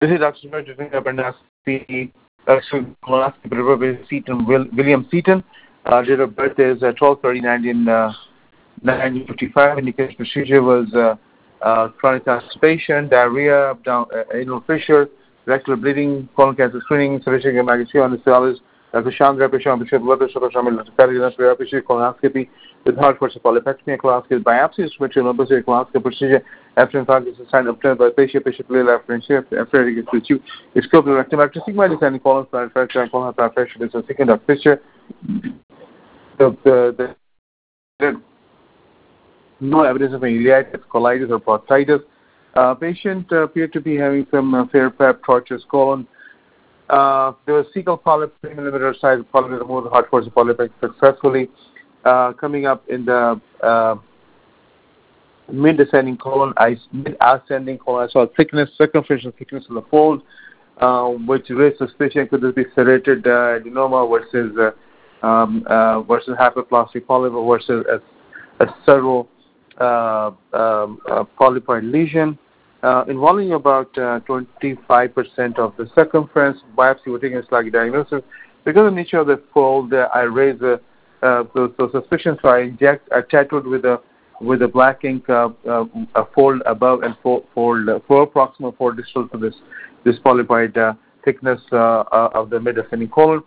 This is Dr. Smith doing a colonoscopy prepared by William Seaton. Date of birth is 12/30/1955. Indicated procedure was chronic constipation, diarrhea, anal fissure, rectal bleeding, colon cancer screening, sufficient magnesium on the cells. Dr. Chandra patient blood pressure, colonoscopy with hard force of polypectomy, colonoscopy biopsy, which is a colonoscopy procedure after infarct is sign obtained by patient after it gets with you. It's scope of rectum sigma descending colon fracture and colon fracture is a second of fissure. The no evidence of ileitis, colitis, or proctitis. Patient appeared to be having some fair pap, tortuous colon. There was fecal polyp, 3 mm size polyp removed, hard force of polyp successfully. Coming up in the mid-ascending colon, mid-ascending colon, I saw thickness, circumferential thickness of the fold, which raised suspicion could this be serrated adenoma versus hyperplastic polyp versus a several polypoid lesion. Involving about 25% of the circumference. Biopsy was taken as like diagnosis. Because of the nature of the fold, I raised the suspicion, so I tattooed with a black ink a fold above and four proximal, four distal to this polypoid thickness of the mid-ascending colon.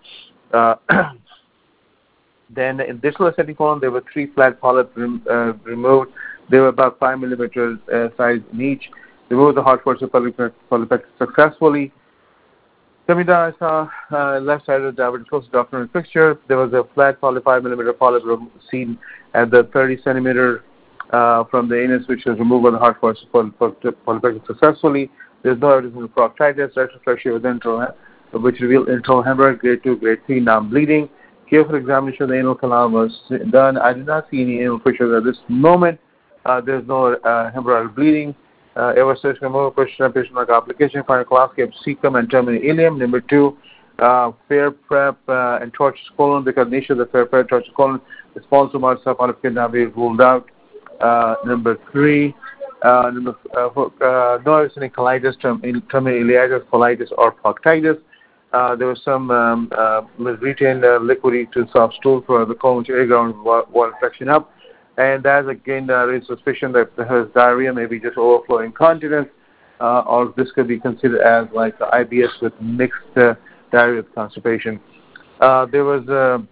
Then in distal ascending colon, there were 3 flat polyps removed. They were about 5 mm size in each. Removed the hard force of polypectomy successfully. Coming down, I saw left side of the divertical documentary picture. There was a flat 5 mm polyp seen at the 30 centimeter from the anus, which was removed by the hard force of polypectomy successfully. There's no evidence of proctitis, rectal fissure with which revealed internal hemorrhage, grade 2, grade 3, non-bleeding. Careful examination of the anal canal was done. I did not see any anal fissures at this moment. There's no hemorrhageal bleeding. Ever search removal question patient application for colonoscopy of cecum and terminal ileum. Number 2, fair prep and tortuous colon. Because nature of the fair prep tortuous colon, the small tumor subpolyp cannot be ruled out. Number 3, no evidence any colitis, terminal ileitis, colitis, or proctitis. There was some retained liquidy to soft stool for the colon, which air ground wall infection up. And that again raised suspicion that her diarrhea may be just overflow incontinence, or this could be considered as like IBS with mixed diarrhea with constipation. There was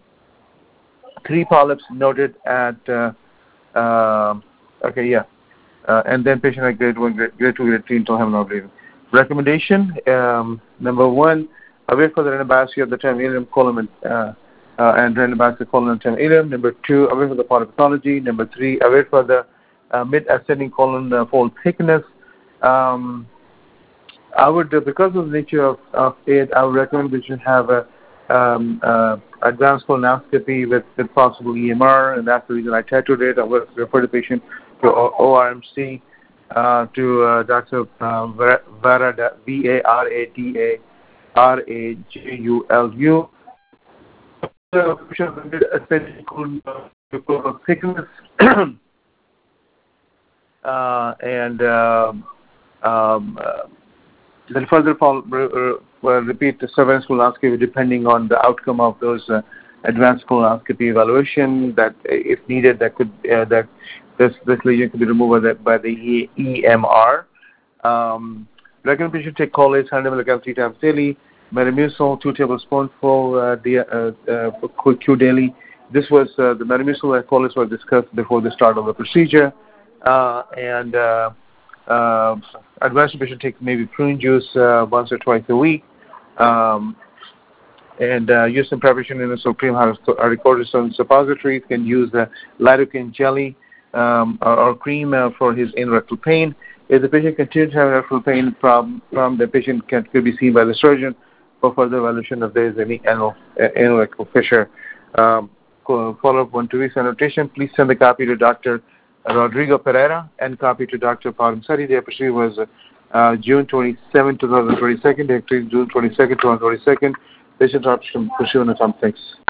3 polyps noted at and then patient had grade 1, grade 2, grade 3 internal hemorrhage bleeding. Recommendation: number 1, await for the rhinoplasty of the terminal ileum, colon and rhinoplasty colon and terminal ileum. Number 2, await for the polypathology. Number 3, await for the mid-ascending colon fold thickness. I would, because of the nature of it, I would recommend we should have a advanced colonoscopy with possible EMR, and that's the reason I tattooed it. I would refer the patient to ORMC, to Dr. Varada, Varajulu. Ascending colon thickness and then further repeat the surveillance colonoscopy depending on the outcome of those advanced colonoscopy evaluation. That if needed, that could that this lesion could be removed by the EMR. Recommend patient take Colace 100 mg 3 times daily. Metamucil 2 tablespoonful Q daily. This was the Metamucil and Colace were discussed before the start of the procedure. Advanced patient take maybe prune juice once or twice a week. Use some preparation in the cream hydrocortisone suppositories. Can use lidocaine jelly or cream for his rectal pain. If the patient continues to have rectal pain problem, the patient could be seen by the surgeon for further evaluation if there is any anal rectal fissure. Follow-up 1 to 2 weeks annotation. Please send a copy to Dr. Rodrigo Pereira and copy to Dr. Paramsari. The procedure was June 27, 2022. June 22, 2022. Patient option pursuant to some things.